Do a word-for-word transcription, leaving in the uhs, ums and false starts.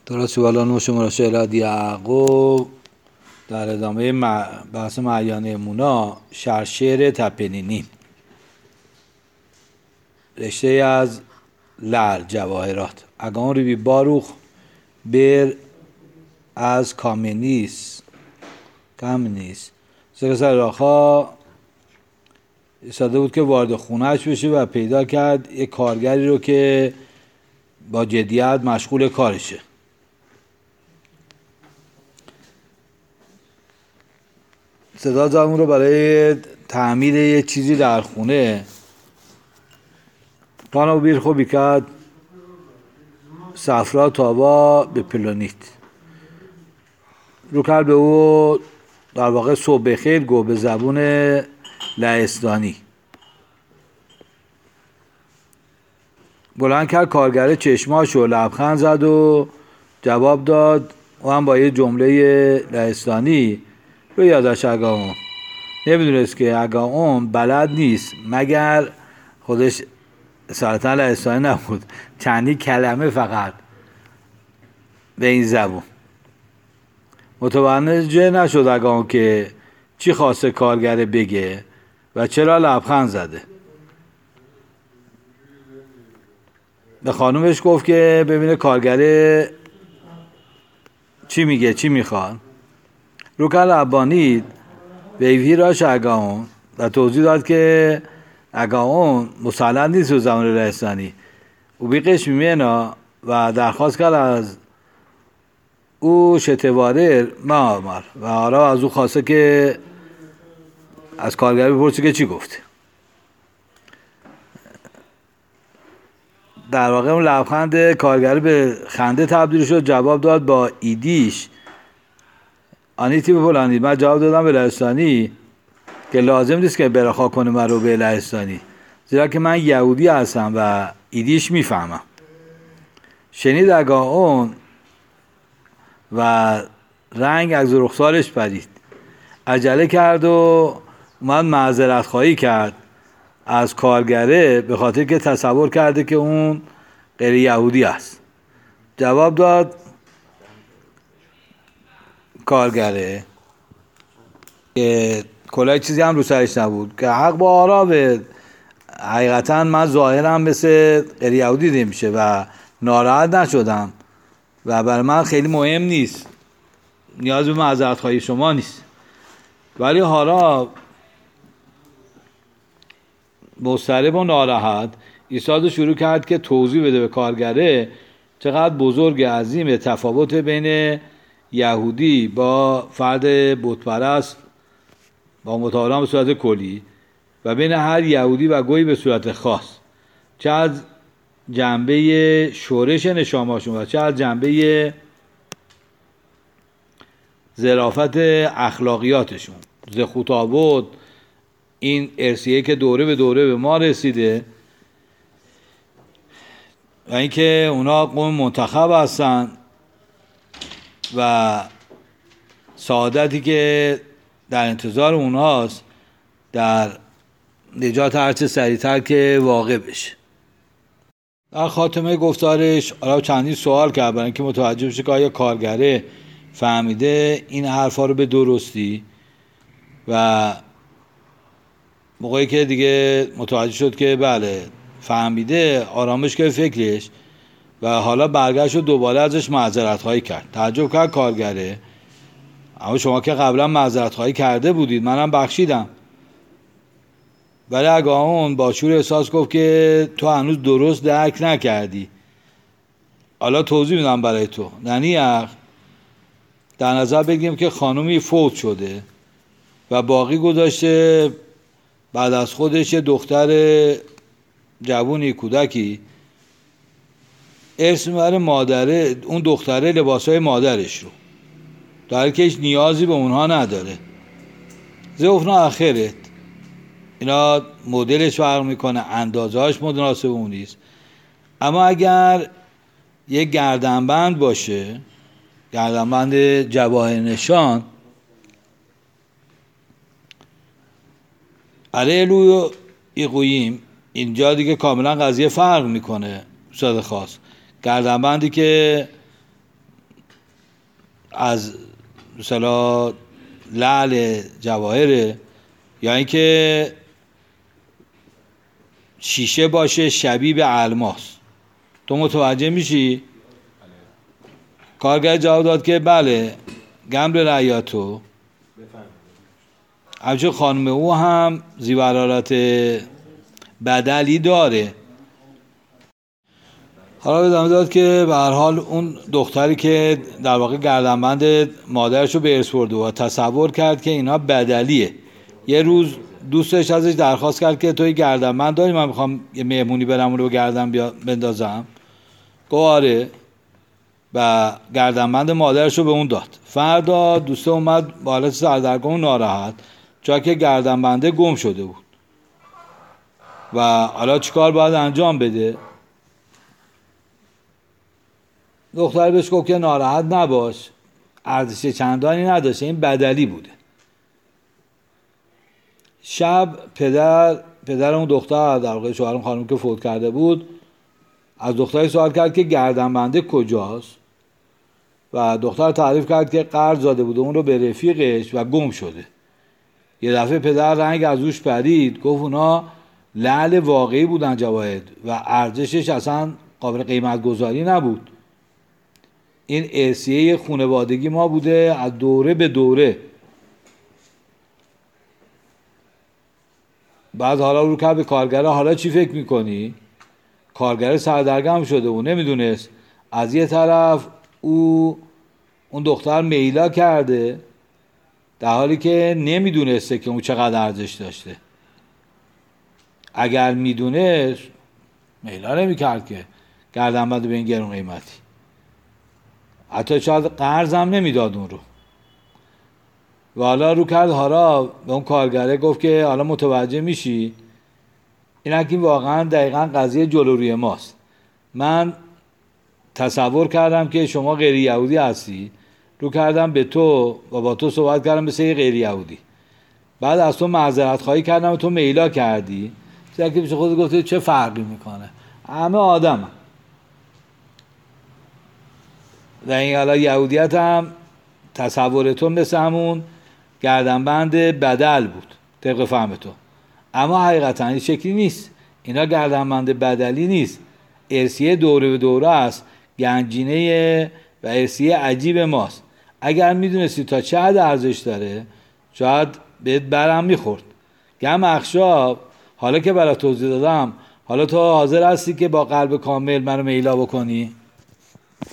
درست والان شما را شهلاد یعقوب در ادامه بحث معیان امونا شرشیر تپنینی رشته از لعل جواهرات اگان روی باروخ بر از کامنیس کامنیس سرسر راخا ایستاده بود که وارد خونهش بشه و پیدا کرد یک کارگری رو که با جدیت مشغول کارشه. صدا زدم رو برای تعمیر یه چیزی در خونه پانو بیر خوبی کرد صفرا تابا به پلونیت رو کرد به او در واقع صبح بخیر گو به زبون لهستانی. بلند کرد کارگره چشماشو لبخند زد و جواب داد و هم با یه جمله لهستانی رو یادش اگاون نمیدونست که اگاون بلد نیست مگر خودش سالتا لهستانی نبود چندی کلمه فقط به این زبون متوجه نشد اگاون که چی خواسته کارگره بگه و چرا لبخند زده. به خانومش گفت که ببینه کارگره چی میگه چی میخواد. روکل عبانی ویوی راش اگاون و توضیح داد که اگاون مسلط نیست به زمان لهستانی او بیقش میمینا و درخواست کرد از او شتوارر ما آمر و آرا از او خواسته که از کارگر بپرسه که چی گفته. در واقع اون لبخند کارگر به خنده تبدیل شد. جواب داد با ایدیش آنیتی بپلانی. من جواب دادم به لهستانی که لازم نیست که برخوا کنه من رو به لهستانی زیرا که من یهودی هستم و ایدیش میفهمم. شنید اگاون و رنگ از رخسارش پرید عجله کرد و اومد معذرت خواهی کرد از کارگره به خاطر که تصور کرده که اون غیر یهودی است. جواب داد کارگره که کلاه چیزی هم رو سرش نبود که حق با آرابه حقیقتا من ظاهرم مثل غیر یهودی دید میشه و ناراحت نشدم و برای من خیلی مهم نیست نیاز به معذرت خواهی شما نیست. ولی حالا مضطرب و ناراحت ایستاد شروع کرد که توضیح بده به کارگره چقدر بزرگ عظیم تفاوت بین یهودی با فرد بتپرست با متعالم به صورت کلی و بین هر یهودی و گویی به صورت خاص، چه از جنبه شورش نشاماشون و چه از جنبه ظرافت اخلاقیاتشون. ز خطابت این ارثیه که دوره به دوره به ما رسیده و اینکه اونا قوم منتخب هستن و سعادتی که در انتظار اوناست در نجات هرچه سریعتر که واقع بشه. در خاتمه گفتارش حالا چندین سوال کرد برای اینکه متوجه بشه که آیا کارگره فهمیده این حرفا رو به درستی و موقعی که دیگه متوجه شد که بله فهمیده آرامش که فکرش و حالا برگشت و دوباره ازش معذرت خواهی کرد. تعجب کرد کارگره اما شما که قبلا معذرت خواهی کرده بودید منم بخشیدم. ولی اگاون با شور احساس گفت که تو هنوز درست درک نکردی. حالا توضیح میدم برای تو. ننیخ در نظر بگیریم که خانومی فوت شده و باقی گذاشته بعد از خودش دختر جوونی کودکی ارث میبره مادره اون دختره لباسای مادرش رو در حالی که هیچ نیازی به اونها نداره. ضعفنا آخرت اینا مدلش فرق میکنه اندازه‌اش مناسب اون نیست. اما اگر یک گردنبند باشه گردنبند جواهر نشان علیلو ایقوییم اینجا دیگه کاملا قضیه فرق میکنه. صد خاص گردنبندی که از مثلا لعل جواهره، یا اینکه شیشه باشه شبیه به الماس. تو متوجه میشی؟ کارگر جواب داد که بله گمل رعیاتو. همچون خانم او هم زیورالات بدلی داره. حالا ادامه داد که به هر حال اون دختری که در واقع گردنبند مادرشو به ارث برده و تصور کرد که اینا بدلیه، یه روز دوستش ازش درخواست کرد که توی گردنبند داری، من میخوام یه مهمونی برم اون رو گردن بیا بندازم. گفت آره، و گردنبند مادرشو به اون داد. فردا دوسته اومد با حالت سردرگم ناراحت، چون که گردنبنده گم شده بود و حالا چیکار باید انجام بده. دختر بهش گفت که ناراحت نباش، ارزش چندانی نداشته، این بدلی بوده. شب پدر پدر اون دختر، در واقع شوهر اون خانم که فوت کرده بود، از دختری سوال کرد که گردنبنده کجاست و دختر تعریف کرد که قرض داده بوده اون رو به رفیقش و گم شده. یه دفعه پدر رنگ از روش پرید، گفت اونا لعل واقعی بودن جواهد و ارزشش اصلا قابل قیمت گذاری نبود. این ارثیه خانوادگی ما بوده از دوره به دوره. بعد حالا رو که به کارگره حالا چی فکر میکنی؟ کارگره سردرگم شده و نمیدونست از یه طرف او اون دختر میلا کرده در حالی که نمیدونسته که اون چقدر ارزش داشته. اگر میدونست میلا نمیکرد که گردنبند به این گرون قیمتی، حتی شاید قرض هم نمیداد اون رو. و حالا رو کرد حالا به اون کارگره گفت که حالا متوجه میشی این که واقعا دقیقا قضیه جلوروی ماست. من تصور کردم که شما غیر یهودی هستی، رو کردم به تو و با تو صحبت کردم مثل یه غیر یهودی، بعد از تو معذرت خواهی کردم و تو میلا کردی. چرا که پیش خود گفته چه فرقی میکنه، همه آدم هم. و این حالا یهودیت هم تصور تو مثل همون گردنبند بدل بود طبق فهم تو، اما حقیقتا این شکلی نیست. اینا گردنبند بدلی نیست، ارثیه دوره به دوره است، گنجینه و ارثیه عجیب ماست. اگر میدونستی تا چه حد ارزش داره شاید بهت برم میخورد. گم اخشاب، حالا که برای توضیح دادم، حالا تو حاضر هستی که با قلب کامل منو میلا بکنی؟